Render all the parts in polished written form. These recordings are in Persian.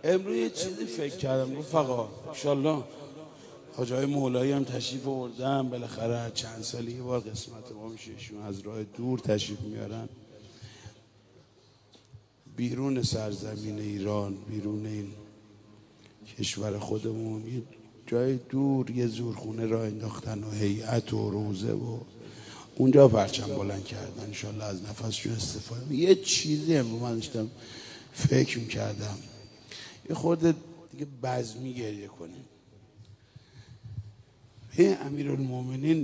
امروز یه چیزی فکر کردم رفقا، انشالله حاجای مولایی هم تشریف آوردن، بالاخره چند سالی یه بار قسمت ما میشه، ایشون از راه دور تشریف میارن بیرون سرزمین ایران، بیرون این کشور خودمون، یه جای دور یه زورخونه راه انداختن و هیئت و روزه و اونجا پرچم بلند کردن، انشالله از نفسشون استفاده. یه چیزی امروز من داشتم فکر میکردم، یه خورده دیگه بزمی گریه کنیم. به امیرالمومنین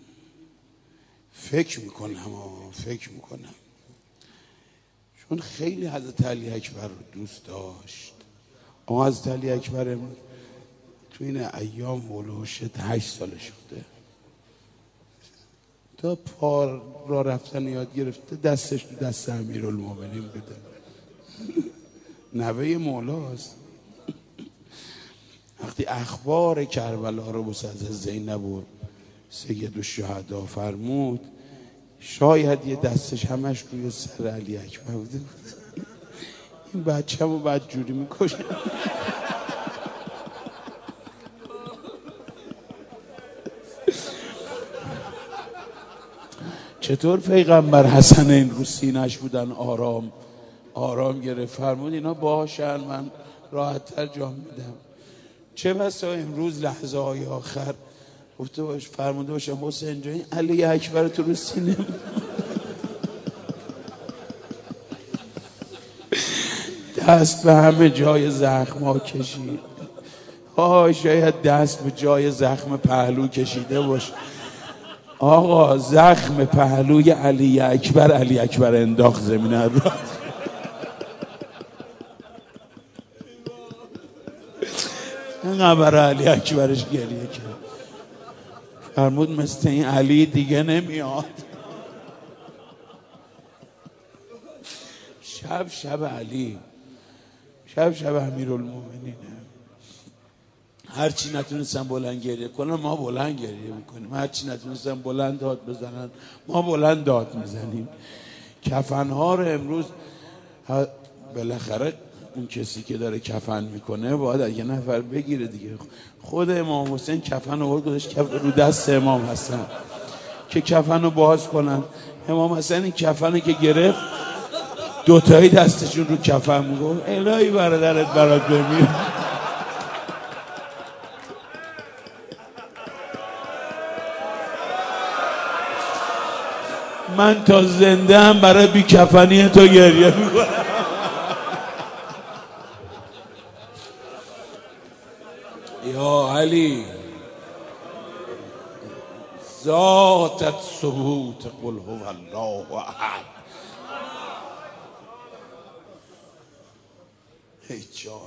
فکر میکنم چون خیلی حضرت علی اکبر رو دوست داشت. اما حضرت علی اکبر تو این ایام هلوش 8 ساله شده، تا پا را رفتن یاد گرفته، دستش تو دست امیرالمومنین بوده. نوه مولاست. وقتی اخبار کربلا رو واسه زینب و سید الشهدا فرمود، شاید یه دستش همش روی سر علی اکبر بوده. این بچه همو بد جوری میکشه. چطور پیغمبر حسنین رو سینه‌اش بودن، آرام گرفت، فرمود اینا باشن، من راحت‌تر جا میدم. چه بسا امروز لحظه های آخر گفته باش، فرموده باشم حسین جان علی اکبر تو رو سینه دست به همه جای زخم ها کشید. شاید دست به جای زخم پهلو کشیده باش. آقا زخم پهلوی علی اکبر انداخت زمینه رو. اینقدر علی اکبرش گریه کرد، فرمود مثل این علی دیگه نمیاد. شب علی، شب امیرالمومنینه. هرچی نتونستن بلند گریه کنن ما بلند گریه میکنیم، هرچی نتونستن بلند داد بزنن ما بلند داد میزنیم. کفنها رو امروز بالاخره اون کسی که داره کفن میکنه باید یه نفر بگیره دیگه. خود امام حسین کفن رو گذاشت رو دست امام حسن که کفن رو باز کنن. امام حسین این کفن که گرفت دوتایی دستشون رو کفن میگفت الهی برادرت برات بمیر. من تا زنده هم برای بیکفنی تو گریه میکنم. یا علی ذاتت ثبوت قل هو الله احد. ای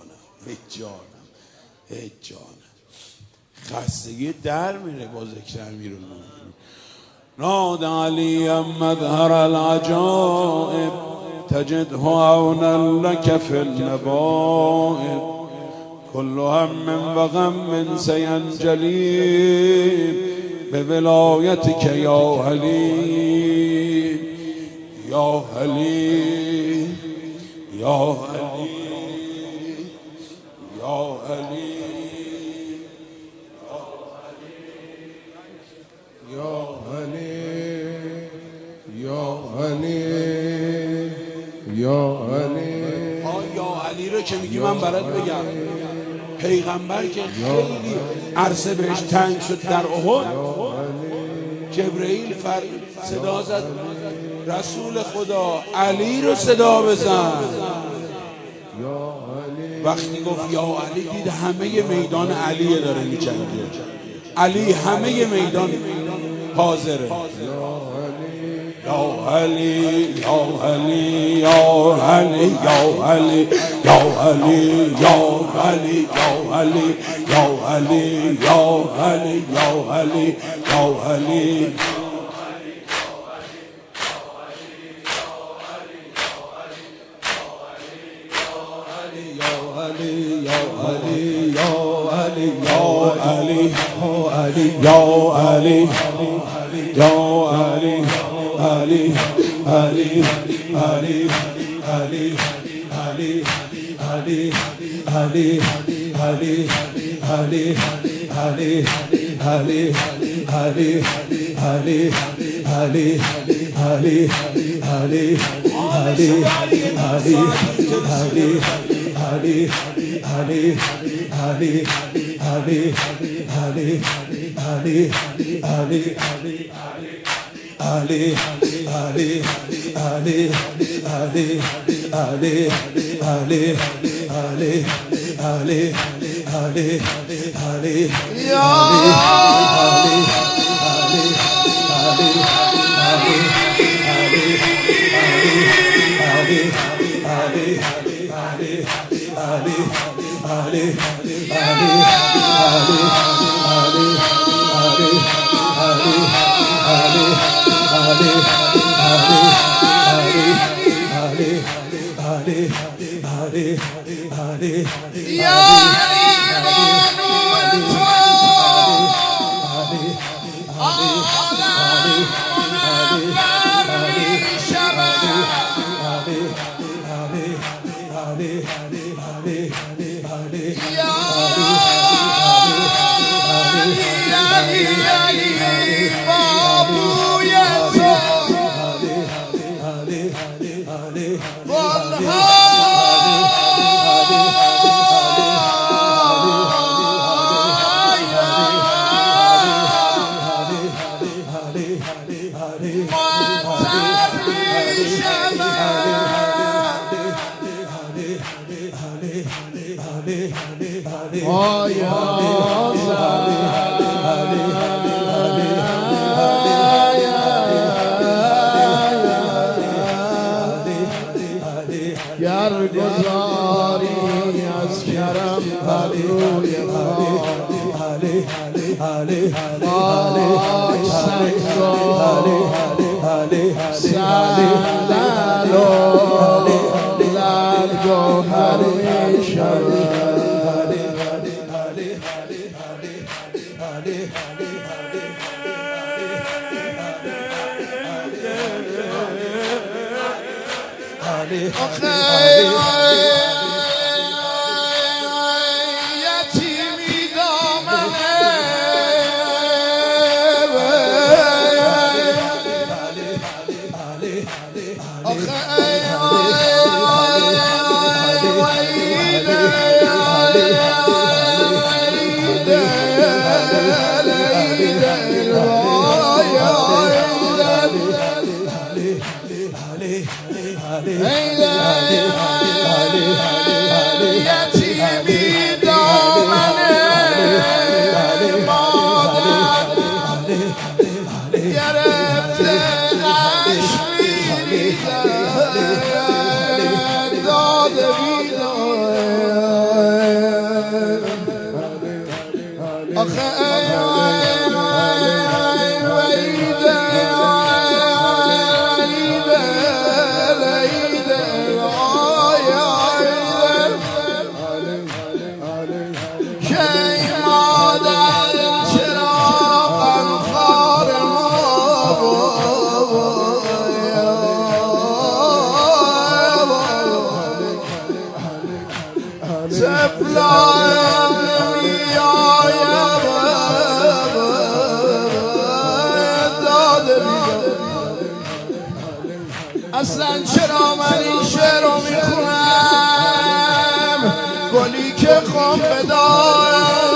جانم خستگی در میره با ذکر امیرالمومنین. ناد علی مظهر العجائب تجده عونا لك في النبائب كل هم و غم سینجلی بولایتك یا علی یا علی یا علی یا علی یا علی یا علی یا علی. یا علی رو که میگی من برات بگم، پیغمبر که خیلی عرصه بهش تنگ شد در احد، جبرئیل صدا زد رسول خدا علی رو صدا بزن. وقتی گفت یا علی دید همه میدان علی داره میجنگه، علی همه میدان حاضره. یا علی یا علی یا علی یا علی یا علی یا علی یا علی یا علی یا علی یا علی یا علی. گذاری از کرم بر روی خاک سندل و لعل گوهر شود یتیمی دامنه اصلا چرا من این شعر رو میخونم؟ گلی که خم بدار